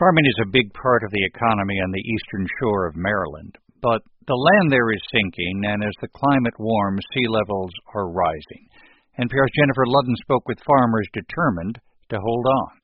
Farming is a big part of the economy on the eastern shore of Maryland, but the land there is sinking, and as the climate warms, sea levels are rising. NPR's Jennifer Ludden spoke with farmers determined to hold on.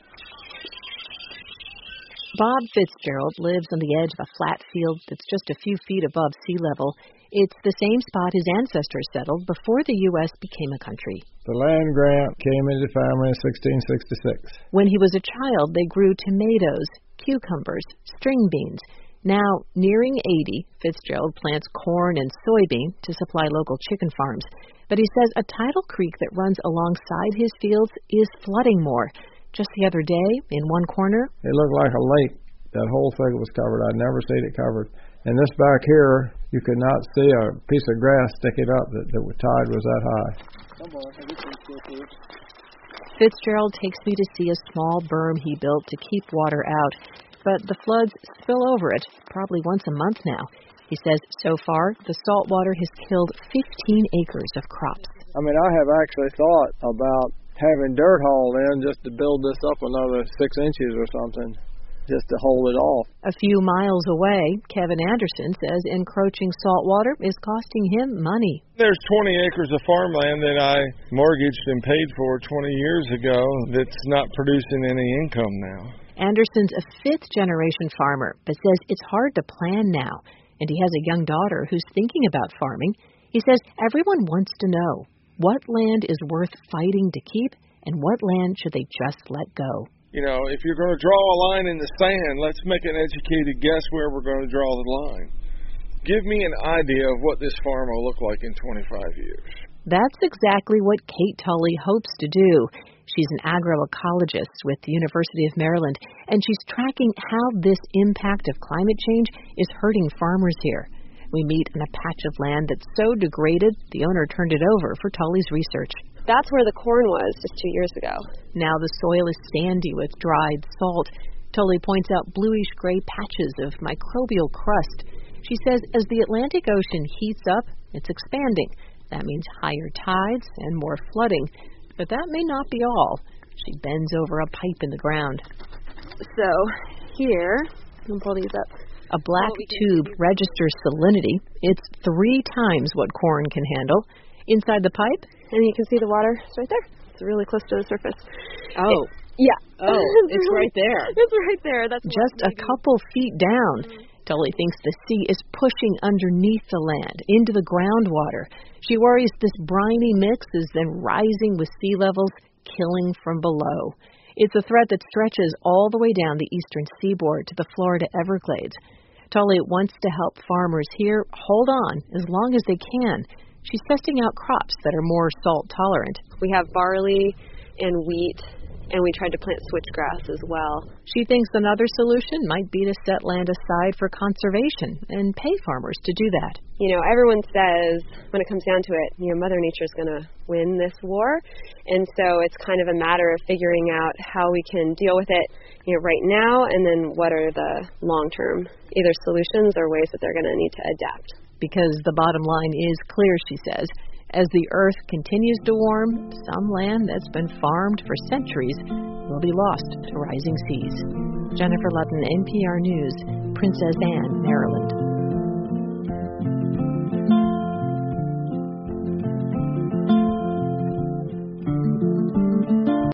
Bob Fitzgerald lives on the edge of a flat field that's just a few feet above sea level. It's the same spot his ancestors settled before the U.S. became a country. The land grant came into family in 1666. When he was a child, they grew tomatoes, cucumbers, string beans. Now, nearing 80, Fitzgerald plants corn and soybean to supply local chicken farms. But he says a tidal creek that runs alongside his fields is flooding more. Just the other day, in one corner, it looked like a lake. That whole thing was covered. I'd never seen it covered. And this back here, you could not see a piece of grass sticking up that the tide was that high. Fitzgerald takes me to see a small berm he built to keep water out. But the floods spill over it, probably once a month now. He says so far, the salt water has killed 15 acres of crops. I mean, I have actually thought about having dirt hauled in just to build this up another 6 inches or something, just to hold it off. A few miles away, Kevin Anderson says encroaching salt water is costing him money. There's 20 acres of farmland that I mortgaged and paid for 20 years ago that's not producing any income now. Anderson's a fifth-generation farmer, but says it's hard to plan now. And he has a young daughter who's thinking about farming. He says everyone wants to know what land is worth fighting to keep and what land should they just let go. You know, if you're going to draw a line in the sand, let's make an educated guess where we're going to draw the line. Give me an idea of what this farm will look like in 25 years. That's exactly what Kate Tully hopes to do. She's an agroecologist with the University of Maryland, and she's tracking how this impact of climate change is hurting farmers here. We meet on a patch of land that's so degraded, the owner turned it over for Tully's research. That's where the corn was just 2 years ago. Now the soil is sandy with dried salt. Tully points out bluish-gray patches of microbial crust. She says as the Atlantic Ocean heats up, it's expanding. That means higher tides and more flooding. But that may not be all. She bends over a pipe in the ground. So, here, I'll pull these up. A black tube registers salinity. It's 3 times what corn can handle. Inside the pipe, and you can see the water. It's right there. It's really close to the surface. Oh. Yeah. Oh, it's right there. It's right there. That's just a couple feet down. Tully thinks the sea is pushing underneath the land, into the groundwater. She worries this briny mix is then rising with sea levels, killing from below. It's a threat that stretches all the way down the eastern seaboard to the Florida Everglades. Tully wants to help farmers here hold on as long as they can. She's testing out crops that are more salt tolerant. We have barley and wheat, and we tried to plant switchgrass as well. She thinks another solution might be to set land aside for conservation and pay farmers to do that. You know, everyone says when it comes down to it, you know, Mother Nature's going to win this war. And so it's kind of a matter of figuring out how we can deal with it, you know, right now, and then what are the long-term either solutions or ways that they're going to need to adapt. Because the bottom line is clear, she says. As the earth continues to warm, some land that's been farmed for centuries will be lost to rising seas. Jennifer Ludden, NPR News, Princess Anne, Maryland.